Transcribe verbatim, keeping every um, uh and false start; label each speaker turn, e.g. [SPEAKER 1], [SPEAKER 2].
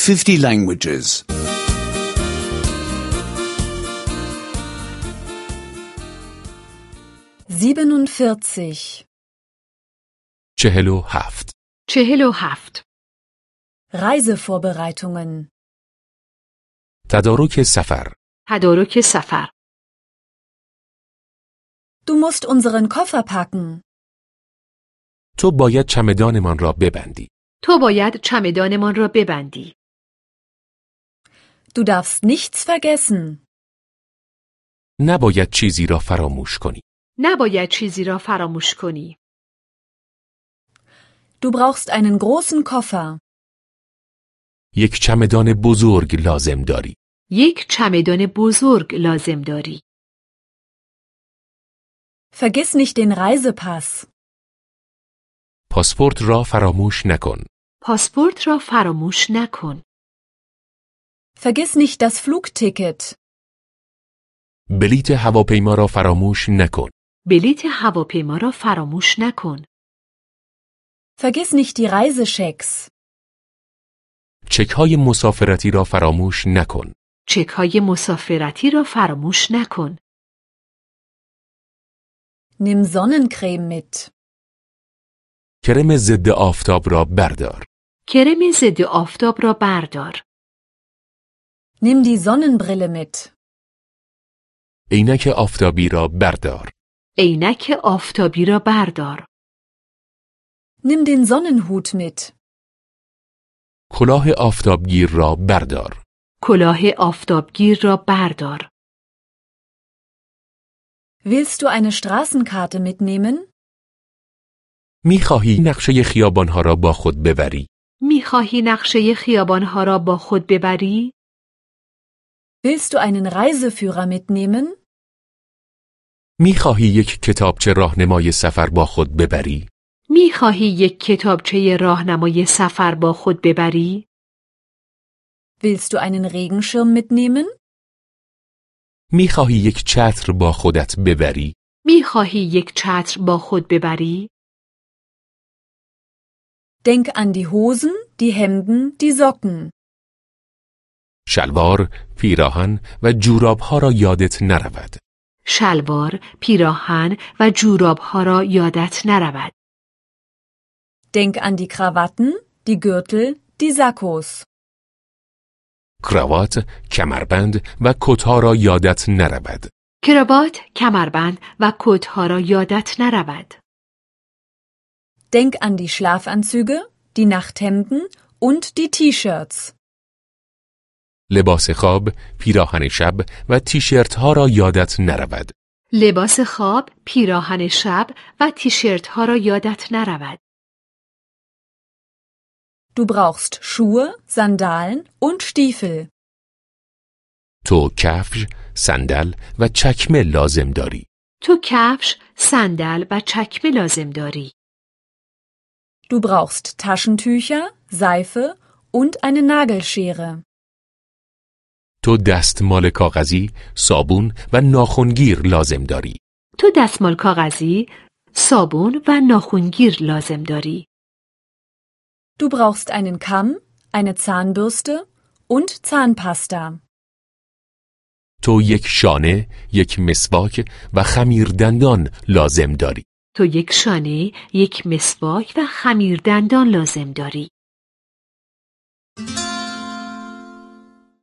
[SPEAKER 1] fifty languages.
[SPEAKER 2] siebenundvierzig.
[SPEAKER 3] چهل و هفت.
[SPEAKER 4] چهل و هفت.
[SPEAKER 2] Reisevorbereitungen.
[SPEAKER 3] تدارک سفر.
[SPEAKER 4] تدارک سفر.
[SPEAKER 2] Du musst unseren Koffer packen.
[SPEAKER 3] تو باید چمدانمان را ببندی.
[SPEAKER 4] تو باید چمدانمان را ببندی.
[SPEAKER 2] Du darfst nichts vergessen.
[SPEAKER 3] نباید چیزی را فراموش کنی.
[SPEAKER 4] نباید چیزی را فراموش کنی.
[SPEAKER 2] Du brauchst einen großen Koffer.
[SPEAKER 3] یک چمدان بزرگ لازم داری.
[SPEAKER 4] یک چمدان بزرگ لازم داری.
[SPEAKER 2] Vergiss nicht den Reisepass.
[SPEAKER 3] پاسپورت را فراموش نکن.
[SPEAKER 4] پاسپورت را فراموش نکن.
[SPEAKER 2] Vergiss nicht das Flugticket.
[SPEAKER 3] بلیت هواپیما را فراموش نکن.
[SPEAKER 4] بلیت هواپیما را فراموش نکن.
[SPEAKER 2] Vergiss nicht die Reisechecks.
[SPEAKER 3] چک های مسافرتی را فراموش نکن.
[SPEAKER 4] چک های مسافرتی را فراموش نکن.
[SPEAKER 2] Nimm Sonnencreme mit.
[SPEAKER 3] کرم ضد آفتاب را بردار.
[SPEAKER 4] کرم ضد آفتاب را بردار.
[SPEAKER 2] Nimm die Sonnenbrille mit.
[SPEAKER 3] عینک آفتابی را بردار.
[SPEAKER 4] عینک آفتابی را بردار.
[SPEAKER 2] Nimm den Sonnenhut mit.
[SPEAKER 3] کلاه آفتابگیر را بردار.
[SPEAKER 4] کلاه آفتابگیر را بردار.
[SPEAKER 2] Willst du eine Straßenkarte mitnehmen?
[SPEAKER 3] می‌خواهی نقشه خیابان‌ها را با خود ببری؟
[SPEAKER 4] می‌خواهی نقشه خیابان‌ها را با خود ببری؟
[SPEAKER 2] Willst du einen Reiseführer mitnehmen?
[SPEAKER 3] می‌خواهی یک کتابچه راهنمای سفر با خود ببری؟
[SPEAKER 4] می‌خواهی یک کتابچه راهنمای سفر با خود ببری؟
[SPEAKER 2] Willst du einen Regenschirm mitnehmen?
[SPEAKER 3] می‌خواهی یک چتر با خودت ببری؟
[SPEAKER 4] می‌خواهی یک چتر با خود ببری؟
[SPEAKER 2] Denk an die Hosen, die Hemden, die Socken.
[SPEAKER 3] شلوار، پیراهن و جوراب‌ها را یادت نرود.
[SPEAKER 4] شلوار، پیراهن و جوراب‌ها را یادت نرود.
[SPEAKER 2] Denk an die Krawatten, die Gürtel, die Sakkos.
[SPEAKER 3] کراوات، کمربند و کت‌ها را یادت نرود.
[SPEAKER 4] کراوات، کمربند و کت‌ها را یادت نرود.
[SPEAKER 2] Denk an die Schlafanzüge, die Nachthemden und die T-Shirts.
[SPEAKER 3] لباس خواب، پیراهن شب و تیشرت‌ها را یادت نرود.
[SPEAKER 4] لباس خواب، پیراهن شب و تیشرت‌ها را یادت نرود.
[SPEAKER 2] Du brauchst Schuhe, Sandalen und Stiefel.
[SPEAKER 3] تو کفش، صندل و چکمه لازم داری.
[SPEAKER 4] تو کفش، صندل و چکمه لازم داری.
[SPEAKER 2] Du brauchst Taschentücher, Seife und eine Nagelschere.
[SPEAKER 3] تو دستمال کاغذی، صابون و ناخنگیر لازم داری.
[SPEAKER 4] تو دستمال کاغذی، صابون و ناخنگیر لازم داری.
[SPEAKER 2] Du brauchst einen Kamm, eine Zahnbürste und Zahnpasta.
[SPEAKER 3] تو یک شانه، یک مسواک و خمیردندان لازم داری.
[SPEAKER 4] تو یک شانه، یک مسواک و خمیردندان لازم داری.